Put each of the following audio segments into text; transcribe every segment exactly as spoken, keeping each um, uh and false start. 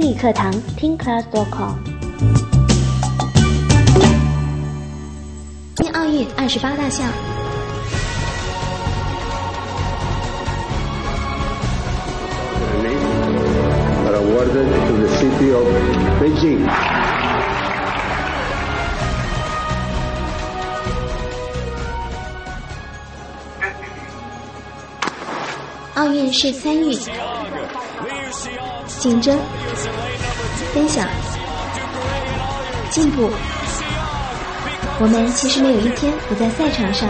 理课堂听 class 点 com。 今奥运二十八大项。 Are awarded to the city of Beijing. 奥运是参与、竞争、分享、进步。我们其实没有一天不在赛场上。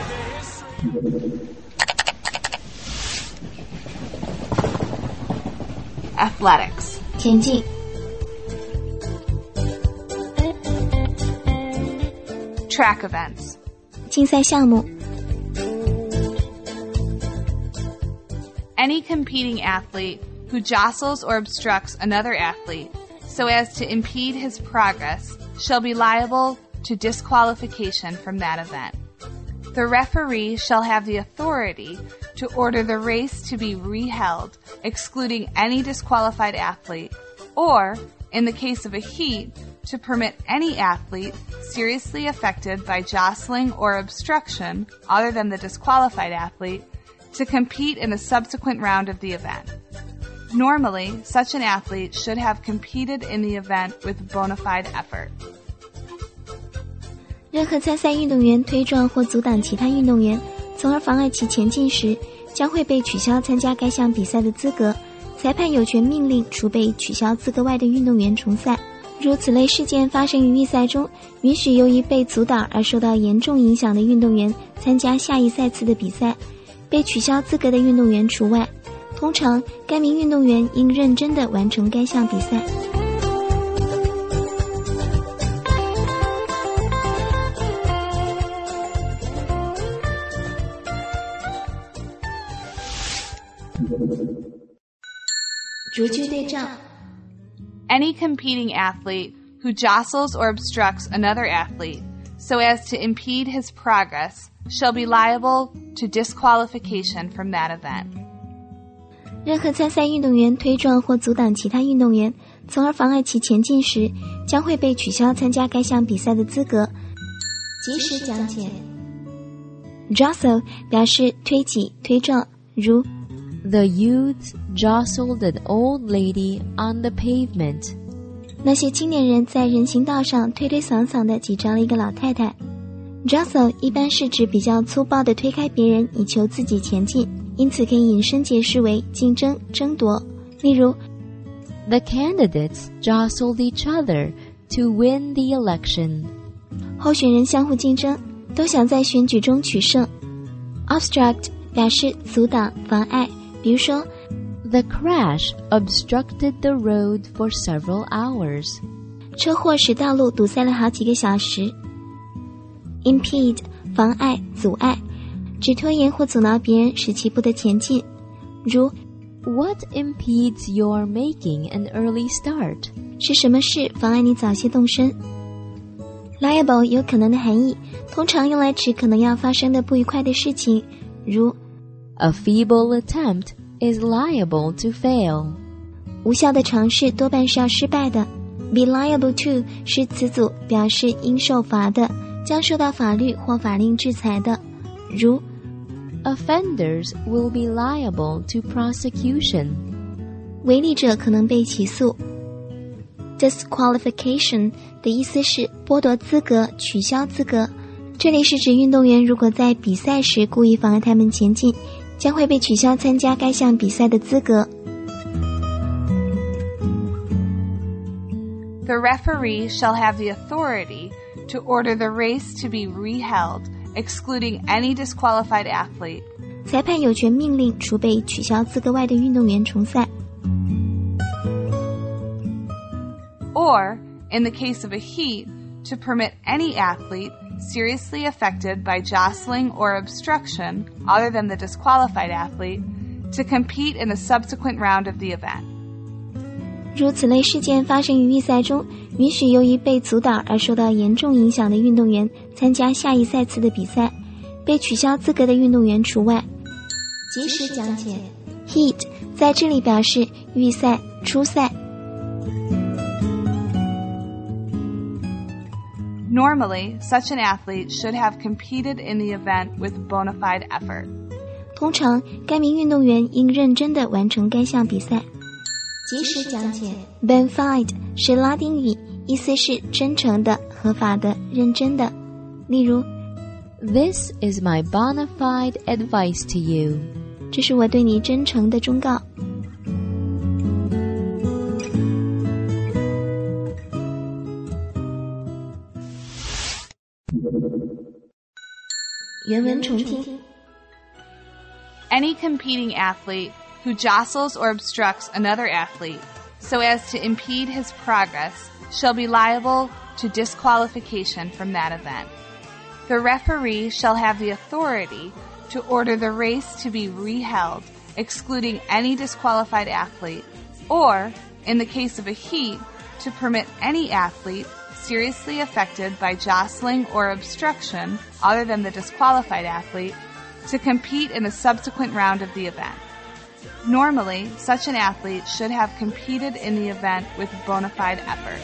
Athletics. 田径。 Track events. 竞赛项目。 Any competing athlete who jostles or obstructs another athlete so as to impede his progress shall be liable to disqualification from that event. The referee shall have the authority to order the race to be reheld, excluding any disqualified athlete, or, in the case of a heat, to permit any athlete seriously affected by jostling or obstruction other than the disqualified athlete to compete in a subsequent round of the event. Normally, such an athlete should have competed in the event with bona fide effort. 任何参赛运动员推撞或阻挡其他运动员，从而妨碍其前进时，将会被取消参加该项比赛的资格。裁判有权命令除被取消资格外的运动员重赛。如此类事件发生于预赛中，允许由于被阻挡而受到严重影响的运动员参加下一赛次的比赛，被取消资格的运动员除外。通常，该名运动员应认真地完成该项比赛。逐句对照。 Any competing athlete who jostles or obstructs another athlete so as to impede his progress shall be liable to disqualification from that event. 任何参赛运动员推撞或阻挡其他运动员，从而妨碍其前进时，将会被取消参加该项比赛的资格。及时讲解。Jostle 表示推挤、推撞，如 The youths jostled an old lady on the pavement. 那些青年人在人行道上推推搡搡地挤着了一个老太太。Jostle 一般是指比较粗暴地推开别人以求自己前进，因此可以引申解释为竞争、争夺。例如 The candidates jostled each other to win the election. 候选人相互竞争，都想在选举中取胜。Obstruct 表示阻挡、妨碍，比如说 The crash obstructed the road for several hours. 车祸使道路堵塞了好几个小时。Impede 妨碍、阻碍，指拖延或阻挠别人，使其不得前进。如 What impedes your making an early start? 是什么事妨碍你早些动身。Liable 有可能的含义，通常用来指可能要发生的不愉快的事情，如 A feeble attempt is liable to fail. 无效的尝试多半是要失败的。Be liable to 是词组，表示应受罚的，将受到法律或法令制裁的，如 Offenders will be liable to prosecution. 违例者可能被起诉。Disqualification 的意思是剥夺资格、取消资格，这里是指运动员如果在比赛时故意妨碍他们前进，将会被取消参加该项比赛的资格。 The referee shall have the authority to order the race to be reheld, excluding any disqualified athlete. 裁判有权命令除被取消资格外的运动员重赛。 Or, in the case of a heat, to permit any athlete seriously affected by jostling or obstruction other than the disqualified athlete to compete in a subsequent round of the event. 如此类事件发生于预赛中，允许由于被阻挡而受到严重影响的运动员参加下一赛次的比赛，被取消资格的运动员除外。及时讲解。Heat 在这里表示预赛、初赛。 Normally, such an athlete should have competed in the event with bona fide effort. 通常，该名运动员应认真地完成该项比赛。及时讲解 bona fide 是拉丁语，意思是真诚的、合法的、认真的。例如 This is my bona fide advice to you. 这是我对你真诚的忠告。原文重听。 Any competing athlete who jostles or obstructs another athlete so as to impede his progress shall be liable to disqualification from that event. The referee shall have the authority to order the race to be reheld, excluding any disqualified athlete, or, in the case of a heat, to permit any athlete seriously affected by jostling or obstruction other than the disqualified athlete to compete in a subsequent round of the event. Normally, such an athlete should have competed in the event with bona fide effort.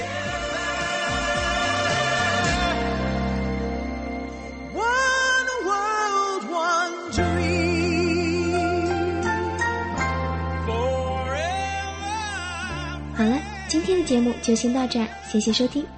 One world, one dream. Forever. 好了，今天的节目就先到这儿，谢谢收听。